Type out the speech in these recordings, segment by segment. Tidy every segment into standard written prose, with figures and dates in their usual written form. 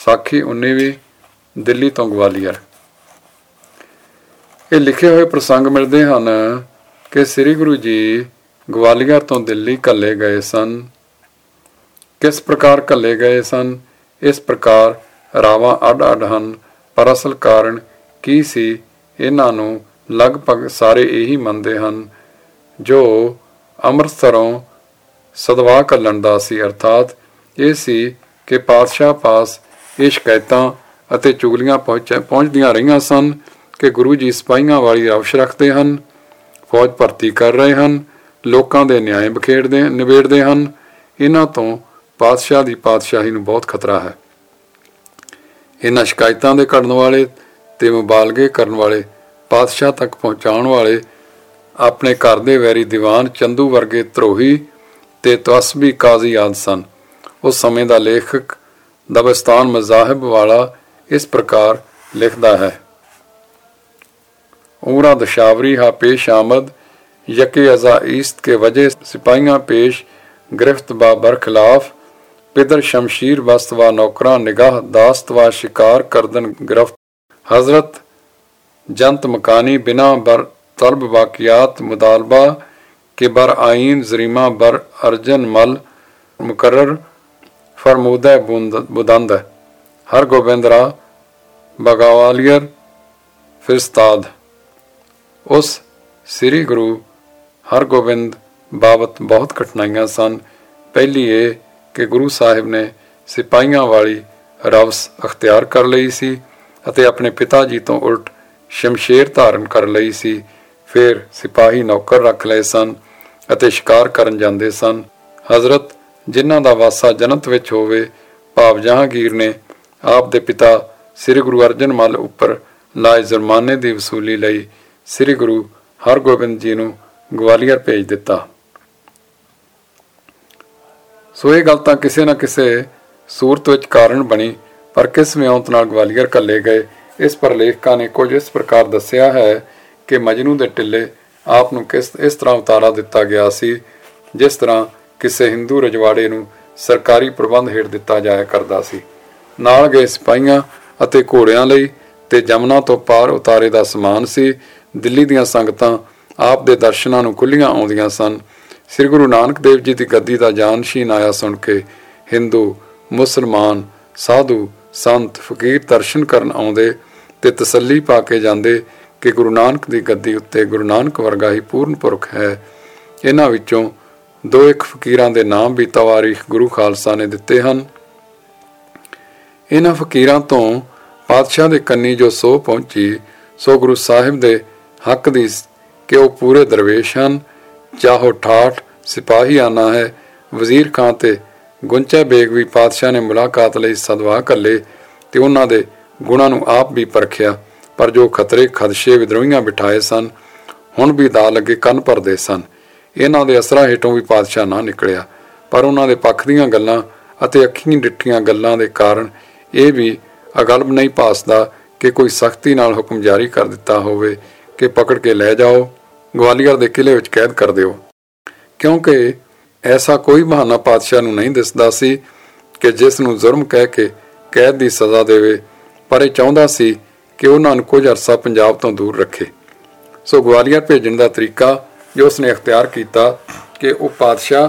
ਸਾਖੀ 19ਵੀਂ, ਦਿੱਲੀ ਤੋਂ ਗਵਾਲੀਅਰ। ਇਹ ਲਿਖੇ ਹੋਏ ਪ੍ਰਸੰਗ ਮਿਲਦੇ ਹਨ ਕਿ ਸ੍ਰੀ ਗੁਰੂ ਜੀ ਗਵਾਲੀਅਰ ਤੋਂ ਦਿੱਲੀ ਘੱਲੇ ਗਏ ਸਨ। ਕਿਸ ਪ੍ਰਕਾਰ ਘੱਲੇ ਗਏ ਸਨ? ਇਸ ਪ੍ਰਕਾਰ ਰਾਵਾਂ ਅੱਡ ਅੱਡ ਹਨ, ਪਰ ਅਸਲ ਕਾਰਨ ਕੀ ਸੀ ਇਹਨਾਂ ਨੂੰ ਲਗਭਗ ਸਾਰੇ ਇਹੀ ਮੰਨਦੇ ਹਨ, ਜੋ ਅੰਮ੍ਰਿਤਸਰੋਂ ਸਦਵਾ ਘੱਲਣ ਦਾ ਸੀ। ਅਰਥਾਤ ਇਹ ਸੀ ਕਿ ਪਾਤਸ਼ਾਹ ਪਾਸ ਇਹ ਸ਼ਿਕਾਇਤਾਂ ਅਤੇ ਚੁਗਲੀਆਂ ਪਹੁੰਚਦੀਆਂ ਰਹੀਆਂ ਸਨ ਕਿ ਗੁਰੂ ਜੀ ਸਿਪਾਹੀਆਂ ਵਾਲੀ ਰਵਸ਼ ਰੱਖਦੇ ਹਨ, ਫੌਜ ਭਰਤੀ ਕਰ ਰਹੇ ਹਨ, ਲੋਕਾਂ ਦੇ ਨਿਆਂ ਨਿਬੇੜਦੇ ਹਨ। ਇਹਨਾਂ ਤੋਂ ਪਾਤਸ਼ਾਹ ਦੀ ਪਾਤਸ਼ਾਹੀ ਨੂੰ ਬਹੁਤ ਖਤਰਾ ਹੈ। ਇਹਨਾਂ ਸ਼ਿਕਾਇਤਾਂ ਦੇ ਕਰਨ ਵਾਲੇ ਤੇ ਮੁਬਾਲਗੇ ਕਰਨ ਵਾਲੇ ਪਾਤਸ਼ਾਹ ਤੱਕ ਪਹੁੰਚਾਉਣ ਵਾਲੇ ਆਪਣੇ ਘਰ ਦੇ ਵੈਰੀ ਦੀਵਾਨ ਚੰਦੂ ਵਰਗੇ ਧਰੋਹੀ ਤੇ ਤਵਸਬੀ ਕਾਜ਼ੀ ਆਦਿ ਸਨ। ਉਸ ਸਮੇਂ ਦਾ ਲੇਖਕ ਦਬਿਸਤਾਨ ਮਜ਼ਾਹਿਬ ਵਾਲਾ ਇਸ ਪ੍ਰਕਾਰ ਲਿਖਦਾ ਹੈ। ਉਮਰਾ ਦਸ਼ਾਵਰੀ ਹਾ ਪੇਸ਼ ਆਮਦ ਯਕੇ ਅਜ਼ਾ ਈਸਤ ਕੇ ਵਜੇ ਸਿਪਾਹੀਆਂ ਪੇਸ਼ ਗਿਰਫਤ ਬਾਬਰ ਖਿਲਾਫ ਪਿਦਰ ਸ਼ਮਸ਼ੀਰ ਬਸਤ व नौकरा निगाह दास्त व शिकार करदन गिरफ्त हजरत जंत मकानी बिना बर तलब वाकियात मुतालबा के बर आइन जरीमा बर अर्जन मल मुकर्रर फरमूद बुदंद हर गोबिंद रा बगावालियर फिरस्ताद। उस श्री गुरु हरगोबिंद बाबत बहुत कठिनाइयां सन। पहली ये कि गुरु साहिब ने सिपाहियां वाली रवस अख्तियार कर ਲਈ ਸੀ ਅਤੇ ਆਪਣੇ ਪਿਤਾ ਜੀ ਤੋਂ ਉਲਟ ਸ਼ਮਸ਼ੇਰ ਧਾਰਨ ਕਰ ਲਈ ਸੀ। ਫਿਰ ਸਿਪਾਹੀ ਨੌਕਰ ਰੱਖ ਲਏ ਸਨ ਅਤੇ ਸ਼ਿਕਾਰ ਕਰਨ ਜਾਂਦੇ ਸਨ। ਹਜ਼ਰਤ ਜਿਨ੍ਹਾਂ ਦਾ ਵਾਸਾ ਜਨਤ ਵਿੱਚ ਹੋਵੇ ਭਾਵ ਜਹਾਂਗੀਰ ਨੇ ਆਪ ਦੇ ਪਿਤਾ ਸ੍ਰੀ ਗੁਰੂ ਅਰਜਨ ਮੱਲ ਉੱਪਰ ਲਾਏ ਜੁਰਮਾਨੇ ਦੀ ਵਸੂਲੀ ਲਈ ਸ੍ਰੀ ਗੁਰੂ ਹਰਗੋਬਿੰਦ ਜੀ ਨੂੰ ਗਵਾਲੀਅਰ ਭੇਜ ਦਿੱਤਾ। ਸੋ ਇਹ ਗੱਲ ਤਾਂ ਕਿਸੇ ਨਾ ਕਿਸੇ ਸੂਰਤ ਵਿੱਚ ਕਾਰਨ ਬਣੀ, ਪਰ ਕਿਸ ਵਿਉਂਤ ਨਾਲ ਗਵਾਲੀਅਰ ਘੱਲੇ ਗਏ ਇਸ ਪਰ ਲੇਖਕਾਂ ਨੇ ਕੁਝ ਇਸ ਪ੍ਰਕਾਰ ਦੱਸਿਆ ਹੈ ਕਿ ਮਜਨੂ ਦੇ ਟਿੱਲੇ ਆਪ ਨੂੰ ਇਸ ਤਰ੍ਹਾਂ ਉਤਾਰਾ ਦਿੱਤਾ ਗਿਆ ਸੀ ਜਿਸ ਤਰ੍ਹਾਂ ਕਿਸੇ ਹਿੰਦੂ ਰਜਵਾੜੇ ਨੂੰ ਸਰਕਾਰੀ ਪ੍ਰਬੰਧ ਹੇਠ ਦਿੱਤਾ ਜਾਇਆ ਕਰਦਾ ਸੀ। ਨਾਲ ਗਏ ਸਿਪਾਹੀਆਂ ਅਤੇ ਘੋੜਿਆਂ ਲਈ ਤੇ ਜਮਨਾ ਤੋਂ ਪਾਰ ਉਤਾਰੇ ਦਾ ਸਮਾਨ ਸੀ। ਦਿੱਲੀ ਦੀਆਂ ਸੰਗਤਾਂ ਆਪ ਦੇ ਦਰਸ਼ਨਾਂ ਨੂੰ ਖੁੱਲੀਆਂ ਆਉਂਦੀਆਂ ਸਨ। ਸ੍ਰੀ ਗੁਰੂ ਨਾਨਕ ਦੇਵ ਜੀ ਦੀ ਗੱਦੀ ਦਾ ਜਾਨਸ਼ੀਨ ਆਇਆ ਸੁਣ ਕੇ ਹਿੰਦੂ, ਮੁਸਲਮਾਨ, ਸਾਧੂ, ਸੰਤ, ਫਕੀਰ ਦਰਸ਼ਨ ਕਰਨ ਆਉਂਦੇ ਤੇ ਤਸੱਲੀ ਪਾ ਕੇ ਜਾਂਦੇ ਕਿ ਗੁਰੂ ਨਾਨਕ ਦੀ ਗੱਦੀ ਉੱਤੇ ਗੁਰੂ ਨਾਨਕ ਵਰਗਾ ਹੀ ਪੂਰਨ ਪੁਰਖ ਹੈ। ਇਹਨਾਂ ਵਿੱਚੋਂ 2-1 ਫਕੀਰਾਂ ਦੇ ਨਾਮ ਵੀ ਤਵਾਰੀਖ ਗੁਰੂ ਖਾਲਸਾ ਨੇ ਦਿੱਤੇ ਹਨ। ਇਹਨਾਂ ਫਕੀਰਾਂ ਤੋਂ ਪਾਤਸ਼ਾਹ ਦੇ ਕੰਨੀ ਜੋ ਸੋਹ ਪਹੁੰਚੀ ਸੋ ਗੁਰੂ ਸਾਹਿਬ ਦੇ ਹੱਕ ਦੀ ਕਿ ਉਹ ਪੂਰੇ ਦਰਵੇਸ਼ ਹਨ, ਚਾਹੋ ਠਾਠ ਸਿਪਾਹੀਆਨਾ ਹੈ। ਵਜ਼ੀਰ ਖਾਂ ਤੇ ਗੁੰਚਾ ਬੇਗ ਵੀ ਪਾਤਸ਼ਾਹ ਨੇ ਮੁਲਾਕਾਤ ਲਈ ਸਦਵਾ ਘੱਲੇ ਤੇ ਉਹਨਾਂ ਦੇ ਗੁਣਾਂ ਨੂੰ ਆਪ ਵੀ ਪਰਖਿਆ, ਪਰ ਜੋ ਖਤਰੇ ਖਦਸ਼ੇ ਵਿਦਰੋਹੀਆਂ ਬਿਠਾਏ ਸਨ ਹੁਣ ਵੀ ਦਾ ਲੱਗੇ ਕੰਨ ਭਰਦੇ ਸਨ। ਇਹਨਾਂ ਦੇ ਅਸਰਾਂ ਹੇਠੋਂ ਵੀ ਪਾਤਸ਼ਾਹ ਨਾ ਨਿਕਲਿਆ, ਪਰ ਉਹਨਾਂ ਦੇ ਪੱਖ ਦੀਆਂ ਗੱਲਾਂ ਅਤੇ ਅੱਖੀਂ ਡਿੱਠੀਆਂ ਗੱਲਾਂ ਦੇ ਕਾਰਨ ਇਹ ਵੀ ਅਗਲਬ ਨਹੀਂ ਭਾਸਦਾ ਕਿ ਕੋਈ ਸਖਤੀ ਨਾਲ ਹੁਕਮ ਜਾਰੀ ਕਰ ਦਿੱਤਾ ਹੋਵੇ ਕਿ ਪਕੜ ਕੇ ਲੈ ਜਾਓ, ਗਵਾਲੀਅਰ ਦੇ ਕਿਲੇ ਵਿੱਚ ਕੈਦ ਕਰ ਦਿਓ, ਕਿਉਂਕਿ ਐਸਾ ਕੋਈ ਬਹਾਨਾ ਪਾਤਸ਼ਾਹ ਨੂੰ ਨਹੀਂ ਦਿਸਦਾ ਸੀ ਕਿ ਜਿਸ ਨੂੰ ਜ਼ੁਰਮ ਕਹਿ ਕੇ ਕੈਦ ਦੀ ਸਜ਼ਾ ਦੇਵੇ, ਪਰ ਇਹ ਚਾਹੁੰਦਾ ਸੀ ਕਿ ਉਹਨਾਂ ਨੂੰ ਕੁਝ ਅਰਸਾ ਪੰਜਾਬ ਤੋਂ ਦੂਰ ਰੱਖੇ। ਸੋ ਗਵਾਲੀਅਰ ਭੇਜਣ ਦਾ ਤਰੀਕਾ ਜੋ ਉਸਨੇ ਅਖਤਿਆਰ ਕੀਤਾ ਕਿ ਉਹ ਪਾਤਸ਼ਾਹ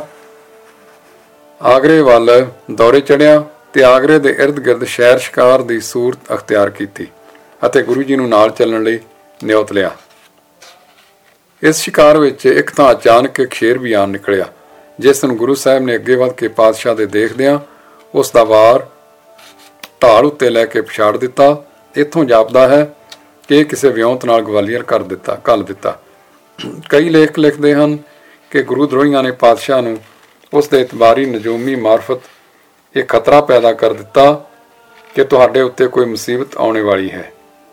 ਆਗਰੇ ਵੱਲ ਦੌਰੇ ਚੜਿਆ ਤੇ ਆਗਰੇ ਦੇ ਇਰਦ ਗਿਰਦ ਸ਼ਹਿਰ ਸ਼ਿਕਾਰ ਦੀ ਸੂਰਤ ਅਖਤਿਆਰ ਕੀਤੀ ਅਤੇ ਗੁਰੂ ਜੀ ਨੂੰ ਨਾਲ ਚੱਲਣ ਲਈ ਨਿਯੋਤ ਲਿਆ। ਇਸ ਸ਼ਿਕਾਰ ਵਿੱਚ ਇੱਕ ਤਾਂ ਅਚਾਨਕ ਇੱਕ ਸ਼ੇਰ ਵੀ ਆਣ ਨਿਕਲਿਆ ਜਿਸ ਨੂੰ ਗੁਰੂ ਸਾਹਿਬ ਨੇ ਅੱਗੇ ਵੱਧ ਕੇ ਪਾਤਸ਼ਾਹ ਦੇ ਦੇਖਦਿਆਂ ਉਸ ਦਾ ਵਾਰ ਢਾਲ ਉੱਤੇ ਲੈ ਕੇ ਪਛਾੜ ਦਿੱਤਾ। ਇੱਥੋਂ ਜਾਪਦਾ ਹੈ ਕਿ ਇਹ ਕਿਸੇ ਵਿਉਂਤ ਨਾਲ ਗਵਾਲੀਅਰ ਘੱਲ ਦਿੱਤਾ। ਕਈ ਲੇਖ ਲਿਖਦੇ ਹਨ ਕਿ ਗੁਰੂ ਦਰੋਹੀਆਂ ਨੇ ਪਾਤਸ਼ਾਹ ਨੂੰ ਉਸ ਦੇ ਇਤਬਾਰੀ ਨਜੂਮੀ ਮਾਰਫਤ ਇਹ ਖਤਰਾ ਪੈਦਾ ਕਰ ਦਿੱਤਾ ਕਿ ਤੁਹਾਡੇ ਉੱਤੇ ਕੋਈ ਮੁਸੀਬਤ ਆਉਣੇ ਵਾਲੀ ਹੈ,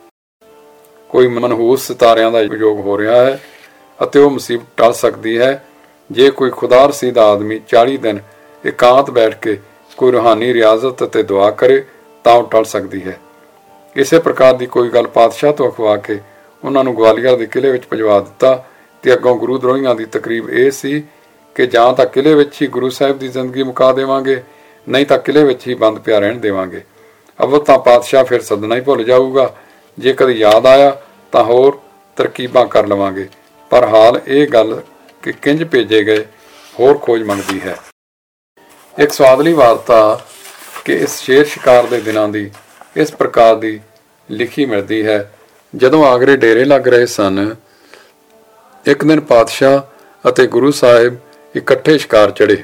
ਕੋਈ ਮਨਹੂਸ ਸਿਤਾਰਿਆਂ ਦਾ ਯੋਗ ਹੋ ਰਿਹਾ ਹੈ ਅਤੇ ਉਹ ਮੁਸੀਬਤ ਟਲ ਸਕਦੀ ਹੈ ਜੇ ਕੋਈ ਖੁਦਾ ਰਸੀਦਾ ਆਦਮੀ 40 ਦਿਨ ਇਕਾਂਤ ਬੈਠ ਕੇ ਕੋਈ ਰੂਹਾਨੀ ਰਿਆਜ਼ਤ ਅਤੇ ਦੁਆ ਕਰੇ ਤਾਂ ਉਹ ਟਲ ਸਕਦੀ ਹੈ। ਇਸੇ ਪ੍ਰਕਾਰ ਦੀ ਕੋਈ ਗੱਲ ਪਾਤਸ਼ਾਹ ਤੋਂ ਅਖਵਾ ਕੇ ਉਹਨਾਂ ਨੂੰ ਗਵਾਲੀਅਰ ਦੇ ਕਿਲੇ ਵਿੱਚ ਭਜਵਾ ਦਿੱਤਾ ਤੇ ਅੱਗੋਂ ਗੁਰੂ ਦਰੋਹੀਆਂ ਦੀ ਤਕਰੀਬ ਇਹ ਸੀ ਕਿ ਜਾਂ ਤਾਂ ਕਿਲੇ ਵਿੱਚ ਹੀ ਗੁਰੂ ਸਾਹਿਬ ਦੀ ਜ਼ਿੰਦਗੀ ਮੁਕਾ ਦੇਵਾਂਗੇ, ਨਹੀਂ ਤਾਂ ਕਿਲੇ ਵਿੱਚ ਹੀ ਬੰਦ ਪਿਆ ਰਹਿਣ ਦੇਵਾਂਗੇ ਅਵਲ ਤਾਂ ਪਾਤਸ਼ਾਹ ਫਿਰ ਸੱਦਣਾ ਹੀ ਭੁੱਲ ਜਾਊਗਾ। ਜੇ ਕਦੇ ਯਾਦ ਆਇਆ ਤਾਂ ਹੋਰ ਤਰਕੀਬਾਂ ਕਰ ਲਵਾਂਗੇ, ਪਰ ਹਾਲ ਇਹ ਗੱਲ ਕਿ ਕਿੰਜ ਭੇਜੇ ਗਏ ਹੋਰ ਖੋਜ ਮੰਗਦੀ ਹੈ। ਇੱਕ ਸਵਾਦਲੀ ਵਾਰਤਾ ਕਿ ਇਸ ਸ਼ੇਰ ਸ਼ਿਕਾਰ ਦੇ ਦਿਨਾਂ ਦੀ ਇਸ ਪ੍ਰਕਾਰ ਦੀ ਲਿਖੀ ਮਿਲਦੀ ਹੈ। ਜਦੋਂ ਆਗਰੇ ਡੇਰੇ ਲੱਗ ਰਹੇ ਸਨ, ਇੱਕ ਦਿਨ ਪਾਤਸ਼ਾਹ ਅਤੇ ਗੁਰੂ ਸਾਹਿਬ ਇਕੱਠੇ ਸ਼ਿਕਾਰ ਚੜ੍ਹੇ।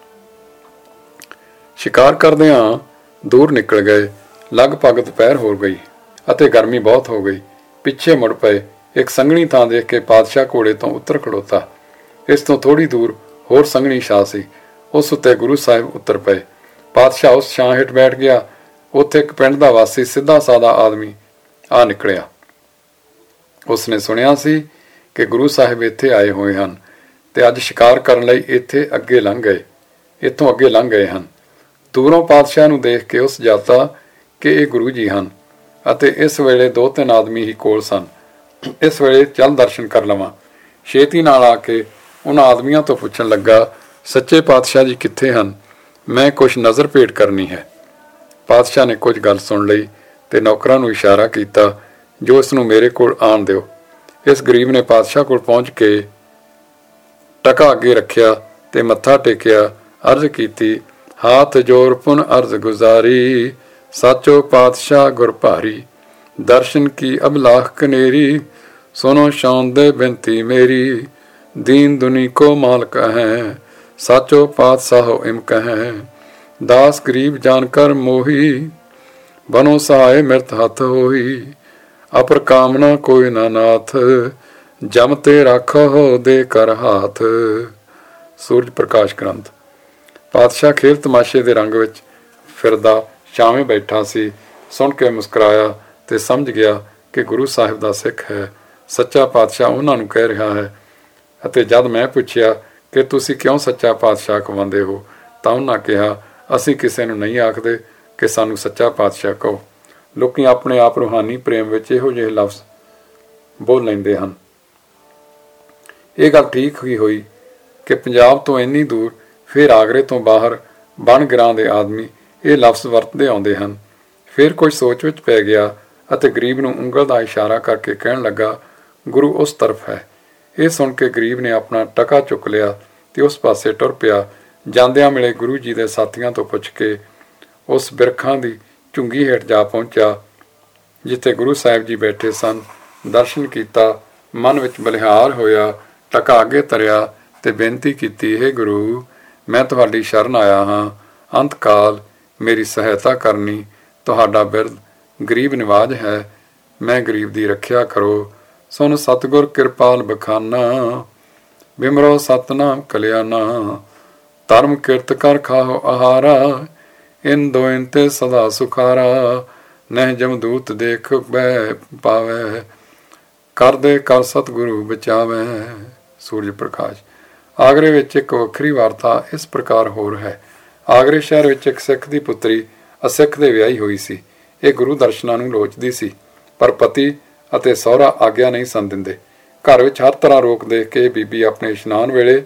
ਸ਼ਿਕਾਰ ਕਰਦਿਆਂ ਦੂਰ ਨਿਕਲ ਗਏ। ਲਗਭਗ ਦੁਪਹਿਰ ਹੋ ਗਈ ਅਤੇ ਗਰਮੀ ਬਹੁਤ ਹੋ ਗਈ। ਪਿੱਛੇ ਮੁੜ ਪਏ। ਇੱਕ ਸੰਘਣੀ ਥਾਂ ਦੇਖ ਕੇ ਪਾਤਸ਼ਾਹ ਘੋੜੇ ਤੋਂ ਉੱਤਰ ਖੜੋਤਾ। ਇਸ ਤੋਂ ਥੋੜੀ ਦੂਰ ਹੋਰ ਸੰਘਣੀ ਛਾਂ ਸੀ, ਉਸ ਉੱਤੇ ਗੁਰੂ ਸਾਹਿਬ ਉੱਤਰ ਪਏ। ਪਾਤਸ਼ਾਹ ਉਸ ਛਾਂ ਹੇਠ ਬੈਠ ਗਿਆ। ਉੱਥੇ ਇੱਕ ਪਿੰਡ ਦਾ ਵਾਸੀ ਸਿੱਧਾ ਸਾਦਾ ਆਦਮੀ ਆ ਨਿਕਲਿਆ। ਉਸਨੇ ਸੁਣਿਆ ਸੀ ਕਿ ਗੁਰੂ ਸਾਹਿਬ ਇੱਥੇ ਆਏ ਹੋਏ ਹਨ ਤੇ ਅੱਜ ਸ਼ਿਕਾਰ ਕਰਨ ਲਈ ਇੱਥੋਂ ਅੱਗੇ ਲੰਘ ਗਏ ਹਨ। ਦੂਰੋਂ ਪਾਤਸ਼ਾਹ ਨੂੰ ਦੇਖ ਕੇ ਉਸ ਜਾਤਾ ਕਿ ਇਹ ਗੁਰੂ ਜੀ ਹਨ ਅਤੇ ਇਸ ਵੇਲੇ 2-3 ਆਦਮੀ ਹੀ ਕੋਲ ਸਨ। ਇਸ ਵੇਲੇ ਚੱਲ ਦਰਸ਼ਨ ਕਰ ਲਵਾਂ। ਛੇਤੀ ਨਾਲ ਆ ਕੇ ਉਹਨਾਂ ਆਦਮੀਆਂ ਤੋਂ ਪੁੱਛਣ ਲੱਗਾ, ਸੱਚੇ ਪਾਤਸ਼ਾਹ ਜੀ ਕਿੱਥੇ ਹਨ? ਮੈਂ ਕੁਛ ਨਜ਼ਰ ਭੇਟ ਕਰਨੀ ਹੈ। ਪਾਤਸ਼ਾਹ ਨੇ ਕੁਝ ਗੱਲ ਸੁਣ ਲਈ ਤੇ ਨੌਕਰਾਂ ਨੂੰ ਇਸ਼ਾਰਾ ਕੀਤਾ ਜੋ ਇਸ ਨੂੰ ਮੇਰੇ ਕੋਲ ਆਣ ਦਿਓ। ਇਸ ਗਰੀਬ ਨੇ ਪਾਤਸ਼ਾਹ ਕੋਲ ਪਹੁੰਚ ਕੇ ਟਕਾ ਅੱਗੇ ਰੱਖਿਆ ਤੇ ਮੱਥਾ ਟੇਕਿਆ। ਅਰਜ਼ ਕੀਤੀ, ਹਾਥ ਜੋਰ ਪੁਨ ਅਰਜ਼ ਗੁਜ਼ਾਰੀ, ਸਾਚੋ ਪਾਤਸ਼ਾਹ ਗੁਰ ਭਾਰੀ, ਦਰਸ਼ਨ ਕੀ ਅਬਲਾਖ ਕਨੇਰੀ, ਸੁਨੋ ਸ਼ੌਨ ਦੇ ਬੇਨਤੀ ਮੇਰੀ, ਦੀਨ ਦੁਨੀ ਕੋ ਮਾਲਕ ਹੈ, ਸਾਚੋ ਪਾਤਸ਼ਾਹੋ ਇਮ ਕਹੈ, ਦਾਸ ਗਰੀਬ ਜਾਨ ਕਰ ਮੋਹੀ, ਬਨੋ ਸਹਾਏ ਮਿਰਤ ਹੱਥ ਹੋਈ, ਅਪਰ ਕਾਮਨਾ ਕੋਈ ਨਾ ਨਾਥ, ਜਮ ਤੇ ਰਾਖੋ ਦੇ ਕਰ ਹਾਥ। ਸੂਰਜ ਪ੍ਰਕਾਸ਼ ਗ੍ਰੰਥ। ਪਾਤਸ਼ਾਹ ਖੇਲ ਤਮਾਸ਼ੇ ਦੇ ਰੰਗ ਵਿੱਚ ਫਿਰਦਾ ਛਾਵੇਂ ਬੈਠਾ ਸੀ। ਸੁਣ ਕੇ ਮੁਸਕਰਾਇਆ ਤੇ ਸਮਝ ਗਿਆ ਕਿ ਗੁਰੂ ਸਾਹਿਬ ਦਾ ਸਿੱਖ ਹੈ। ਸੱਚਾ ਪਾਤਸ਼ਾਹ ਉਹਨਾਂ ਨੂੰ ਕਹਿ ਰਿਹਾ ਹੈ। ਅਤੇ ਜਦ ਮੈਂ ਪੁੱਛਿਆ ਕਿ ਤੁਸੀਂ ਕਿਉਂ ਸੱਚਾ ਪਾਤਸ਼ਾਹ ਕਹਾਉਂਦੇ ਹੋ ਤਾਂ ਉਹਨਾਂ ਕਿਹਾ, ਅਸੀਂ ਕਿਸੇ ਨੂੰ ਨਹੀਂ ਆਖਦੇ ਕਿ ਸਾਨੂੰ ਸੱਚਾ ਪਾਤਸ਼ਾਹ ਕਹੋ। ਲੋਕੀ ਆਪਣੇ ਆਪ ਰੂਹਾਨੀ ਪ੍ਰੇਮ ਵਿੱਚ ਇਹੋ ਜਿਹੇ ਲਫ਼ਜ਼ ਬੋਲ ਲੈਂਦੇ ਹਨ। ਇਹ ਗੱਲ ਠੀਕ ਹੀ ਹੋਈ ਕਿ ਪੰਜਾਬ ਤੋਂ ਇੰਨੀ ਦੂਰ ਫਿਰ ਆਗਰੇ ਤੋਂ ਬਾਹਰ ਬਣ ਗਰਾਂ ਦੇ ਆਦਮੀ ਇਹ ਲਫ਼ਜ਼ ਵਰਤਦੇ ਆਉਂਦੇ ਹਨ। ਫਿਰ ਕੁਝ ਸੋਚ ਵਿੱਚ ਪੈ ਗਿਆ ਅਤੇ ਗਰੀਬ ਨੂੰ ਉਂਗਲ ਦਾ ਇਸ਼ਾਰਾ ਕਰਕੇ ਕਹਿਣ ਲੱਗਾ, ਗੁਰੂ ਉਸ ਤਰਫ ਹੈ। ਇਹ ਸੁਣ ਕੇ ਗਰੀਬ ਨੇ ਆਪਣਾ ਟਕਾ ਚੁੱਕ ਲਿਆ ਤੇ ਉਸ ਪਾਸੇ ਟੁਰ ਪਿਆ। ਜਾਂਦਿਆਂ ਮਿਲੇ ਗੁਰੂ ਜੀ ਦੇ ਸਾਥੀਆਂ ਤੋਂ ਪੁੱਛ ਕੇ ਉਸ ਬਿਰਖਾਂ ਦੀ ਝੁੰਗੀ ਹੇਠ ਜਾ ਪਹੁੰਚਿਆ ਜਿੱਥੇ ਗੁਰੂ ਸਾਹਿਬ ਜੀ ਬੈਠੇ ਸਨ। ਦਰਸ਼ਨ ਕੀਤਾ, ਮਨ ਵਿੱਚ ਬਲਿਹਾਰ ਹੋਇਆ, ਟਕਾ ਅੱਗੇ ਧਰਿਆ ਤੇ ਬੇਨਤੀ ਕੀਤੀ, ਹੇ ਗੁਰੂ, ਮੈਂ ਤੁਹਾਡੀ ਸ਼ਰਨ ਆਇਆ ਹਾਂ। ਅੰਤਕਾਲ ਮੇਰੀ ਸਹਾਇਤਾ ਕਰਨੀ ਤੁਹਾਡਾ ਬਿਰਧ ਗਰੀਬ ਨਿਵਾਜ ਹੈ। ਮੈਂ ਗਰੀਬ ਦੀ ਰੱਖਿਆ ਕਰੋ। ਸੁਨ ਸਤਿਗੁਰ ਕਿਰਪਾਲ ਬਖਾਨਾ, ਬਿਮਰੋ ਸਤਨਾਮ ਕਲਿਆਣਾ, ਧਰਮ ਕਿਰਤ ਕਰ ਖਾਓ ਆਹਾਰਾ, ਇਨ ਦੋਇਨ ਤੇ ਸਦਾ ਸੁਖਾਰਾ, ਨਹਿ ਜਮਦੂਤ ਦੇਖ ਬੈ ਪਾਵੈ, ਕਰਦੇ ਕਰ ਸਤਿਗੁਰੂ ਬਚਾਵੈ। ਸੂਰਜ ਪ੍ਰਕਾਸ਼। ਆਗਰੇ ਵਿੱਚ ਇੱਕ ਵੱਖਰੀ ਵਾਰਤਾ ਇਸ ਪ੍ਰਕਾਰ ਹੋਰ ਹੈ। ਆਗਰੇ ਸ਼ਹਿਰ ਵਿੱਚ ਇੱਕ ਸਿੱਖ ਦੀ ਪੁੱਤਰੀ ਅਸਿੱਖ ਦੇ ਵਿਆਹੀ ਹੋਈ ਸੀ। ਇਹ ਗੁਰੂ ਦਰਸ਼ਨਾਂ ਨੂੰ ਲੋਚਦੀ ਸੀ, ਪਰ ਪਤੀ ਅਤੇ ਸਹੁਰਾ ਆਗਿਆ ਨਹੀਂ ਸਨ ਦਿੰਦੇ। ਘਰ ਵਿੱਚ ਹਰ ਤਰ੍ਹਾਂ ਰੋਕ ਦੇਖ ਕੇ ਬੀਬੀ ਆਪਣੇ ਇਸ਼ਨਾਨ ਵੇਲੇ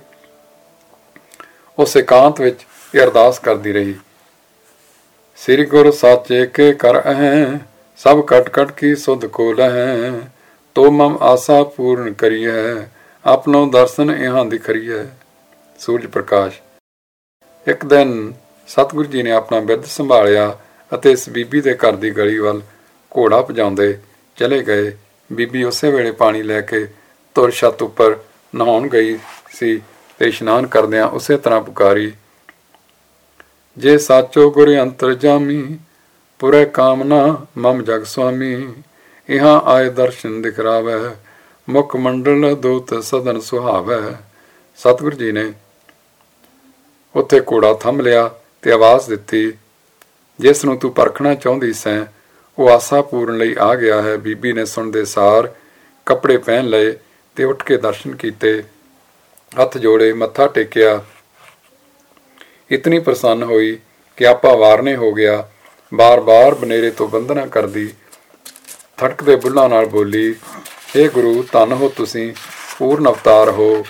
ਉਸ ਇਕਾਂਤ ਵਿੱਚ ਇਹ ਅਰਦਾਸ ਕਰਦੀ ਰਹੀ, ਸ੍ਰੀ ਗੁਰ ਸਾਚੇ ਕੇ ਕਰ ਅਹੈ, ਸਭ ਕਟ ਕਟ ਕੀ ਸੁਧ ਕੋ ਲਹੈ, ਤੋ ਮਮ ਆਸਾ ਪੂਰਨ ਕਰੀਐ, ਆਪਣੋ ਦਰਸ਼ਨ ਇਹਾਂ ਦਿਖਰੀਐ। ਸੂਰਜ ਪ੍ਰਕਾਸ਼। ਇੱਕ ਦਿਨ ਸਤਿਗੁਰੂ ਜੀ ਨੇ ਆਪਣਾ ਬਿਰਧ ਸੰਭਾਲਿਆ ਅਤੇ ਇਸ ਬੀਬੀ ਦੇ ਘਰ ਦੀ ਗਲੀ ਵੱਲ ਘੋੜਾ ਭਜਾਉਂਦੇ ਚਲੇ ਗਏ। ਬੀਬੀ ਉਸੇ ਵੇਲੇ ਪਾਣੀ ਲੈ ਕੇ ਧੁਰ ਛੱਤ ਉੱਪਰ ਨਹਾਉਣ ਗਈ ਸੀ ਤੇ ਇਸ਼ਨਾਨ ਕਰਦਿਆਂ ਉਸੇ ਤਰ੍ਹਾਂ ਪੁਕਾਰੀ, ਜੇ ਸਾਚੋ ਗੁਰ ਅੰਤਰ ਜਾਮੀ, ਪੁਰੇ ਕਾਮਨਾ ਮਮ ਜਗ ਸੁਆਮੀ, ਇਹਾਂ ਆਏ ਦਰਸ਼ਨ ਦਿਖਰਾਵੈ, ਮੁਖ ਮੰਡਲ ਦੂਤ ਸਦਨ ਸੁਹਾਵੈ। ਸਤਿਗੁਰੂ ਜੀ ਨੇ ਉੱਥੇ ਘੋੜਾ ਥੰਮ ਲਿਆ ਤੇ ਆਵਾਜ਼ ਦਿੱਤੀ, ਜਿਸ ਨੂੰ ਤੂੰ ਪਰਖਣਾ ਚਾਹੁੰਦੀ ਸੈਂ ਉਹ ਆਸਾ ਪੂਰਨ ਲਈ ਆ ਗਿਆ ਹੈ। ਬੀਬੀ ਨੇ ਸੁਣਦੇ ਸਾਰ ਕੱਪੜੇ ਪਹਿਨ ਲਏ ਤੇ ਉੱਠ ਕੇ ਦਰਸ਼ਨ ਕੀਤੇ, ਹੱਥ ਜੋੜੇ, ਮੱਥਾ ਟੇਕਿਆ। ਇਤਨੀ ਪ੍ਰਸੰਨ ਹੋਈ ਕਿ ਆਪਾ ਵਾਰਨੇ ਹੋ ਗਿਆ। ਬਾਰ-ਬਾਰ ਬਨੇਰੇ ਤੋਂ ਬੰਦਨਾ ਕਰਦੀ ਥੜਕਦੇ ਬੁੱਲਾਂ ਨਾਲ ਬੋਲੀ, ਹੇ ਗੁਰੂ, ਧੰਨ ਹੋ ਤੁਸੀਂ, ਪੂਰਨ ਅਵਤਾਰ ਹੋ।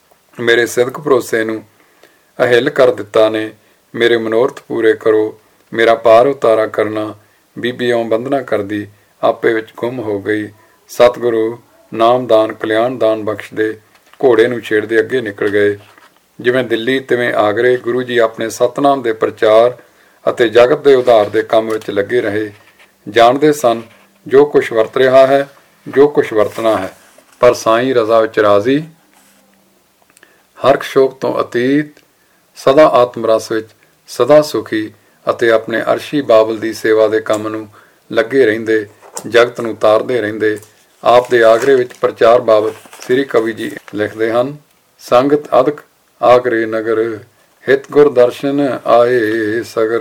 ਮੇਰੇ ਸਿਦਕ ਭਰੋਸੇ ਨੂੰ ਅਹਿਲ ਕਰ ਦਿੱਤਾ ਨੇ। ਮੇਰੇ ਮਨੋਰਥ ਪੂਰੇ ਕਰੋ। ਮੇਰਾ ਪਾਰ ਉਤਾਰਾ ਕਰਨਾ। ਬੀਬੀ ਇਉਂ ਬੰਦਨਾ ਕਰਦੀ ਆਪੇ ਵਿੱਚ ਗੁੰਮ ਹੋ ਗਈ। ਸਤਿਗੁਰੂ ਨਾਮਦਾਨ ਕਲਿਆਣਦਾਨ ਬਖਸ਼ਦੇ ਘੋੜੇ ਨੂੰ ਛੇੜਦੇ ਅੱਗੇ ਨਿਕਲ ਗਏ। ਜਿਵੇਂ ਦਿੱਲੀ ਤਿਵੇਂ ਆਗਰੇ ਗੁਰੂ ਜੀ ਆਪਣੇ ਸਤਨਾਮ ਦੇ ਪ੍ਰਚਾਰ ਅਤੇ ਜਗਤ ਦੇ ਉਧਾਰ ਦੇ ਕੰਮ ਵਿੱਚ ਲੱਗੇ ਰਹੇ। ਜਾਣਦੇ ਸਨ ਜੋ ਕੁਛ ਵਰਤ ਰਿਹਾ ਹੈ, ਜੋ ਕੁਛ ਵਰਤਣਾ ਹੈ, ਪਰ ਸਾਈਂ ਰਜ਼ਾ ਵਿੱਚ ਰਾਜ਼ੀ, ਹਰਕ ਸ਼ੋਕ ਤੋਂ ਅਤੀਤ, ਸਦਾ ਆਤਮ ਰਸ ਵਿੱਚ, ਸਦਾ ਸੁਖੀ ਅਤੇ ਆਪਣੇ ਅਰਸ਼ੀ ਬਾਬਲ ਦੀ ਸੇਵਾ ਦੇ ਕੰਮ ਨੂੰ ਲੱਗੇ ਰਹਿੰਦੇ, ਜਗਤ ਨੂੰ ਤਾਰਦੇ ਰਹਿੰਦੇ। ਆਪ ਦੇ ਆਗਰੇ ਵਿੱਚ ਪ੍ਰਚਾਰ ਬਾਬਤ ਸ੍ਰੀ ਕਵੀ ਜੀ ਲਿਖਦੇ ਹਨ। ਸੰਗਤ ਅਦਕ ਆਗਰੇ ਨਗਰ, ਹਿਤ ਗੁਰ ਦਰਸ਼ਨ ਆਏ ਸਗਰ।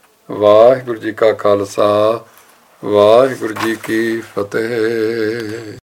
ਵਾਹਿਗੁਰੂ ਜੀ ਕਾ ਖਾਲਸਾ, ਵਾਹਿਗੁਰੂ ਜੀ ਕੀ ਫਤਿਹ।